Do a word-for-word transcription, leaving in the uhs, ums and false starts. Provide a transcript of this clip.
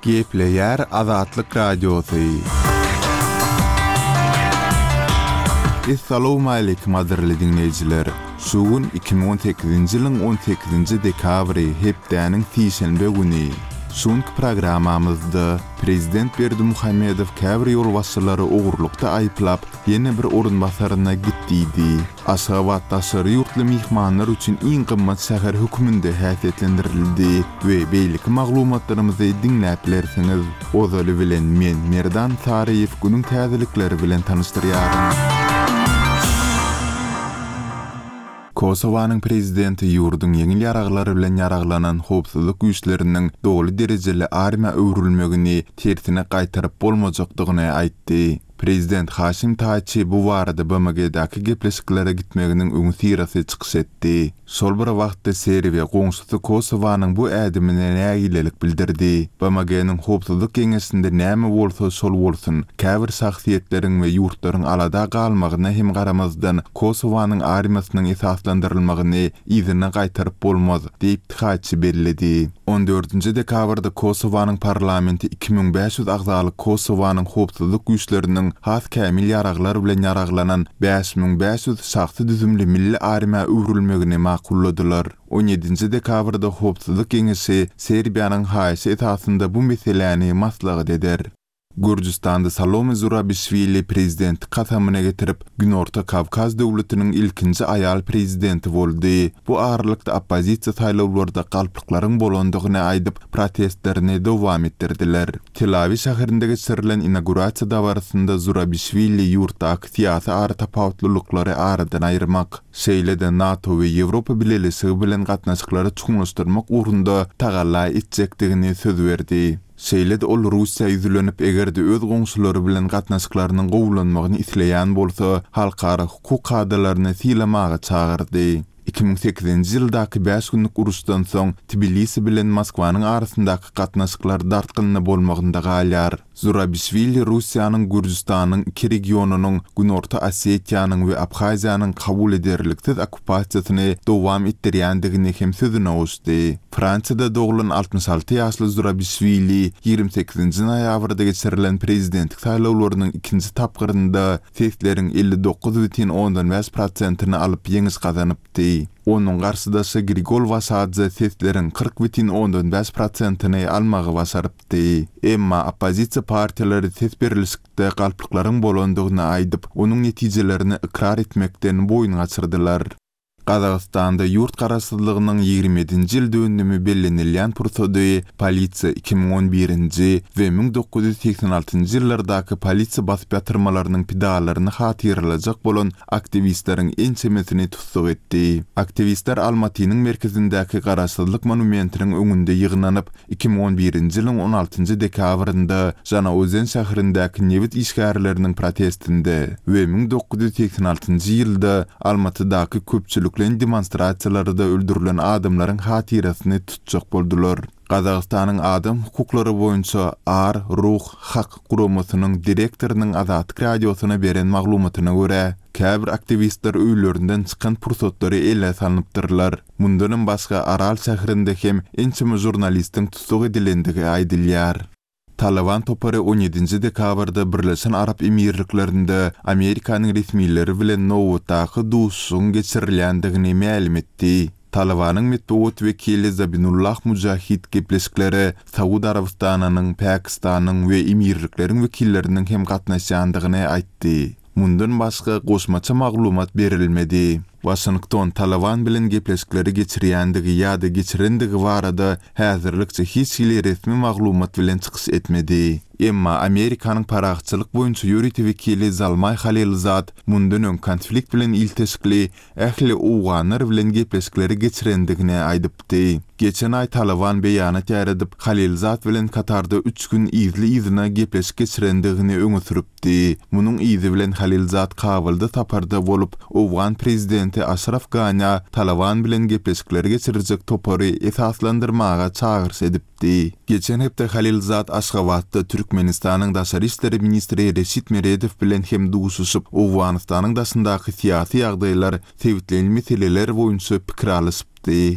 Gepleyer Azatlyk Radiosu. Assalamu alaykum azyryly dinleýijiler. Şugun iki bin on sekizinji ýylyň on sekizinji dekabry hepdäniň sişenbe güni. Şuňky programmamyzda Prezident Berdimuhammedow käbir ýol başçylary ogurlukda aýplap ýene bir orunbasaryna gitdi. Aşgabatda şary ýurtly mihmanlar üçin iň gymmat şäher höküminde häsiýetlendirildi we beýlik maglumatlarymyzy dinläp bilersiňiz. Ozaly bilen men Merdan Tariýew günüň täzelikleri bilen tanışdyrýarym. Kosovanyň prezidenti ýurdun ýeňil ýaraglary bilen ýaraglanan howpsuzlyk güýçleriniň dogly derejeli armia öwrülmegini tersine gaýtaryp bolmajakdygyny aýtdy. Prezident Haşim Taçi bu barada B M G'däki gepleşiklere gitmeginiň öňü sirasy çykyş etdi. Şol bir wagtda Serbiýa goňşusy Kosowanyň bu ädimine nägilelik bildirdi. B M G'niň howpsuzlyk geňeşinde näme bolsa şol bolsun, käbir şahsiýetleriň we ýurtlaryň alada galmagyna hem garamazdan Kosowanyň armiýasynyň esaslandyrylmagyny ýzyna gaýtaryp bolmaz diýip Taçi bellädi. on dördünji dekabrda Kosowanyň parlamenti iki bin beş ýüz agzaly Kosowanyň howpsuzlyk güýçleriniň has kämil ýaraglar bilen ýaraglanan beş bin beş ýüz şahsy düzümli milli armia öwrülmegini makulladylar. on ýedinji dekabrda howpsuzlyk geňeşi Serbiýanyň haýsy esasynda bu meseleni maslahat eder. Gürjistanda Salome Zurabishvili prezident katamyna getirip Günorta Kavkaz döwletiniň ilkinji aýal prezidenti boldy. Bu aralykda oppozisiýa saýlawlarda galplyklaryň bolandygyny aýdyp protestlerini dowam etdirdiler. Tel Aviv şäherinde geçirilen inaugurasiýa dabarysynda Zurabishvili ýurtdaky syýasy ara tapawutlylykları aradan aýyrmak, şeýle-de NATO we Ýewropa bilelisigi bilen gatnaşyklary çuňlaşdyrmak ugrunda tagalla etjekdigini söz berdi. Şeýle-de ol Russiýa ýüzlenip egerde öz goňşulary bilen gatnaşyklarynyň gowulanmagyny isleýän bolsa, halkara hukuk kadalaryny silamaga çağırdy. iki bin sekizinji ýyldaky beş günlük uruşdan soň Tbilisi bilen Moskwanyň arasyndaky gatnaşyklar dartgyny bolmagynda galýar. Zurabishvili Russiýanyň Gürjistanyň iki regionunyň Günorta Osetiýanyň we Abhaziýanyň kabul ederliksiz okupasiýasyny dowam etdirýändigini hem sözüne oşdy. Fransiýada doglan altmış alty ýaşly Zurabishvili ýygrimi sekizinji noýabrda geçirilen prezidentlik saýlawlarynyň ikinji tapgyrynda sesleriň elli dokuz бүтүн ondan beş prosentyny alyp ýeňiş gazanypdy. Onun garşydaşy Grigol Vasadze sesleriň kırk бүтүn ondan beş prosentyny almagy başarypdy. Emma oppozisiýa partiýalary ses berilişikde galplyklaryň bolandygyny aýdyp, onuň netijelerini ikrar etmekden boyun gaçyrdylar. Qazaqstanda ýurt garaşsyzlygynyň ýygrimi ýedinji ýyl döwümü bellenilýän pursady polisiýa iki bin on birinji we bin dokuz ýüz seksen altynji ýyllardaky polisiýa basyp ýatyrmalarynyň pidalaryny hatyrlajak bolan aktivistleriň ençemesini tutsak etdi. Aktivistler Almatynyň merkezindäki garaşsyzlyk monumentiniň öňünde ýygnanyp iki bin on birinji ýylyň on altynji dekabrynda Jana-Ozen şäherindäki newit işgärleriniň protestinde we bin dokuz ýüz seksen altynji ýylda Almatydaky köpçülik demonstrasiýalarda öldürilen adamlaryň hatirasyny tutjak boldular. Qazaqstanyň adam hukuklary boýunça Ar Ruh Hak guramasynyň direktorynyň Azatlyk radiosyna beren maglumatyna görä, käbir aktivistler öýlerinden çykan pursatlary ele sanypdyrlar. Mundan başga Aral şäherinde hem ençeme jurnalistiň tutsak edilendigi aýdylýar. Taliban topary on ýedinji dekabrda Birleşen Arap Emirliklerinde Amerikanyň resmiýetleri bilen nowatdaky duşuň geçirilýändigini ma'lum etdi. Talibanyň metbuat wekili Zabinullah Mujahid gepleşikleri Saudi Arabistanynyň, Pakistanyň we Emirlikleriň wekilleriniň hem gatnaşýandygyny aýtdy. Mundan başga goşmaça maglumat berilmedi. Washington Taliban bilen gepleşikleri geçirýändigi ýa-da geçirendigi barada häzirlikçe hiç ýyly resmi maglumat bilen çykyş etmedi. Emma Amerikanyň paragçylyk boýunça ýöriti wekili Zalmay Halilzad mundan öň konflikt bilen ilteşikli ähli uganlar bilen gepleşikleri geçirendigini aýdypdy. Geçen ay Taliban beýanat ýaradyp Halilzad bilen Katarda üç gün izli izine gepleşik geçirendigini öňe sürüpdi. Munyň izi bilen Halilzad Kabulda taparda bolup Owgan prezidenti Ashraf Ghani Taliban bilen gepleşikleri geçirecek topary esaslandyrmaga çağırş edipdi. Geçen hepde Halilzad Aşgabatda Türkmenistanyň daşary işleri ministri Reşit Meredow bilen hem duşuşyp Owganistanyň daşyndaky syýasy ýagdaýlar, sewitlen meseleler boýunça pikir alyşypdy.